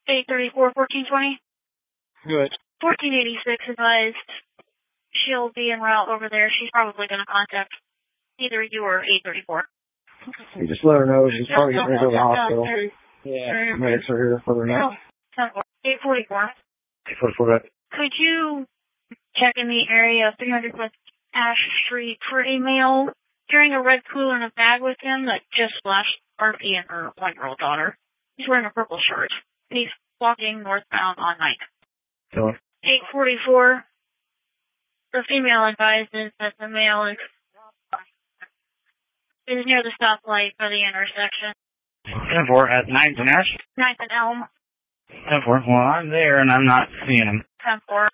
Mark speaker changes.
Speaker 1: 834, 1420.
Speaker 2: Good.
Speaker 1: 1486 advised she'll be en route over there. She's probably going to contact either you or 834.
Speaker 2: You just let her know she's probably getting ready to go to the hospital.
Speaker 1: Yeah.
Speaker 2: Medics are here for her now.
Speaker 1: 844.
Speaker 2: 844.
Speaker 1: Could you check in the area of 300 West Ash Street for a male carrying a red cooler in a bag with him that just flashed RP and her 1-year-old daughter? He's wearing a purple shirt. He's walking northbound on Ninth. 844. The female advises that the male is near the stoplight by the intersection.
Speaker 3: 10-4 at 9th and Ash?
Speaker 1: 9th and Elm.
Speaker 3: 10-4. Well, I'm there and I'm not seeing him.
Speaker 1: 10-4.